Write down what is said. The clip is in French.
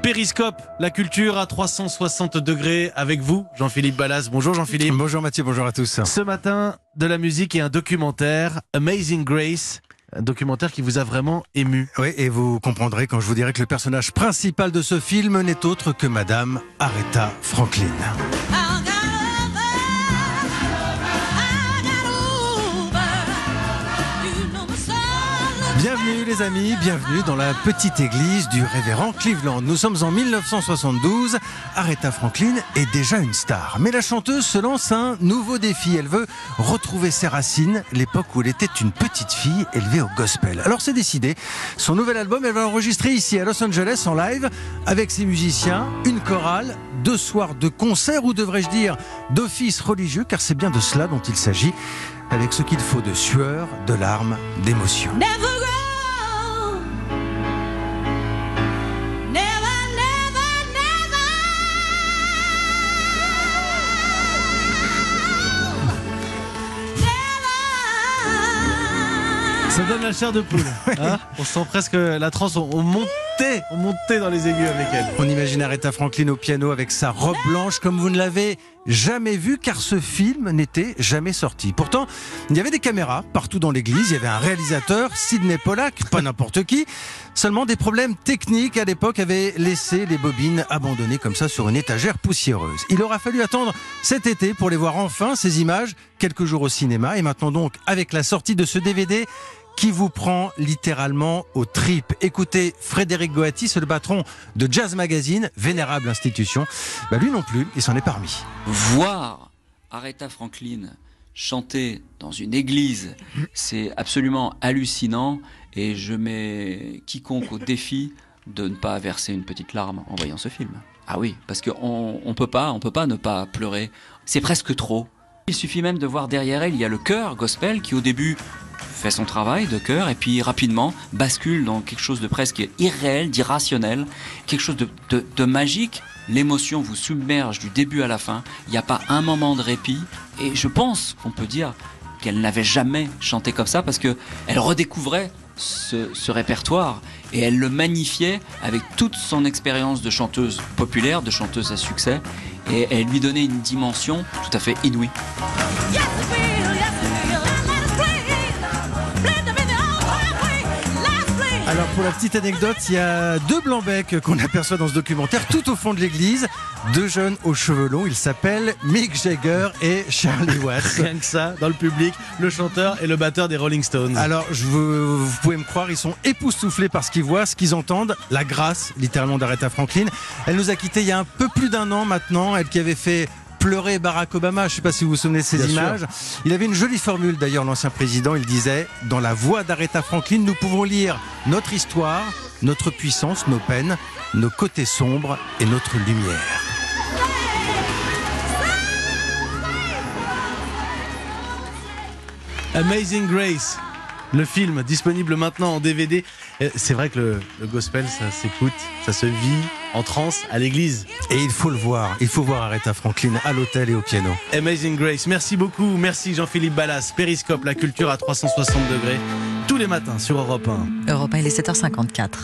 Périscope, la culture à 360 degrés avec vous, Jean-Philippe Ballas. Bonjour Jean-Philippe. Bonjour Mathieu, bonjour à tous. Ce matin, de la musique et un documentaire, Amazing Grace, un documentaire qui vous a vraiment ému. Oui, et vous comprendrez quand je vous dirai que le personnage principal de ce film n'est autre que Madame Aretha Franklin. Bienvenue les amis, bienvenue dans la petite église du révérend Cleveland. Nous sommes en 1972, Aretha Franklin est déjà une star. Mais la chanteuse se lance un nouveau défi, elle veut retrouver ses racines, l'époque où elle était une petite fille élevée au gospel. Alors c'est décidé, son nouvel album elle va l'enregistrer ici à Los Angeles en live avec ses musiciens, une chorale, 2 soirs de concert ou devrais-je dire d'office religieux car c'est bien de cela dont il s'agit. Avec ce qu'il faut de sueur, de larmes, d'émotion. Ça donne la chair de poule. Hein, on sent presque la transe, on montait dans les aigus avec elle. On imagine Aretha Franklin au piano avec sa robe blanche comme vous ne l'avez jamais vu car ce film n'était jamais sorti. Pourtant, il y avait des caméras partout dans l'église, il y avait un réalisateur, Sidney Pollack, pas n'importe qui. Seulement des problèmes techniques à l'époque avaient laissé les bobines abandonnées comme ça sur une étagère poussiéreuse. Il aura fallu attendre cet été pour les voir enfin, ces images, quelques jours au cinéma. Et maintenant donc, avec la sortie de ce DVD qui vous prend littéralement aux tripes. Écoutez, Frédéric Goati, c'est le patron de Jazz Magazine, vénérable institution. Lui non plus, il s'en est parmi. Voir Aretha Franklin chanter dans une église, c'est absolument hallucinant et je mets quiconque au défi de ne pas verser une petite larme en voyant ce film. Ah oui, parce qu'on peut pas ne pas pleurer. C'est presque trop. Il suffit même de voir derrière elle, il y a le chœur gospel qui au début fait son travail de chœur et puis rapidement bascule dans quelque chose de presque irréel, d'irrationnel, quelque chose de magique. L'émotion vous submerge du début à la fin, il n'y a pas un moment de répit et je pense qu'on peut dire qu'elle n'avait jamais chanté comme ça parce qu'elle redécouvrait ce répertoire et elle le magnifiait avec toute son expérience de chanteuse populaire, de chanteuse à succès et elle lui donnait une dimension tout à fait inouïe. Alors pour la petite anecdote, il y a 2 blancs-becs qu'on aperçoit dans ce documentaire tout au fond de l'église, 2 jeunes aux cheveux longs, ils s'appellent Mick Jagger et Charlie Watts. Rien que ça, dans le public, le chanteur et le batteur des Rolling Stones. Alors vous pouvez me croire, ils sont époustouflés par ce qu'ils voient, ce qu'ils entendent, la grâce littéralement d'Aretha Franklin. Elle nous a quittés il y a un peu plus d'1 an maintenant, elle qui avait fait pleurer Barack Obama, je ne sais pas si vous vous souvenez de ces Bien images. Sûr. Il avait une jolie formule d'ailleurs, l'ancien président, il disait « Dans la voix d'Aretha Franklin, nous pouvons lire notre histoire, notre puissance, nos peines, nos côtés sombres et notre lumière. » Amazing Grace, le film disponible maintenant en DVD. C'est vrai que le gospel, ça s'écoute, ça se vit en transe à l'église. Et il faut voir Aretha Franklin à l'hôtel et au piano. Amazing Grace, merci beaucoup, merci Jean-Philippe Ballas. Périscope, la culture à 360 degrés, tous les matins sur Europe 1. Europe 1, il est 7h54.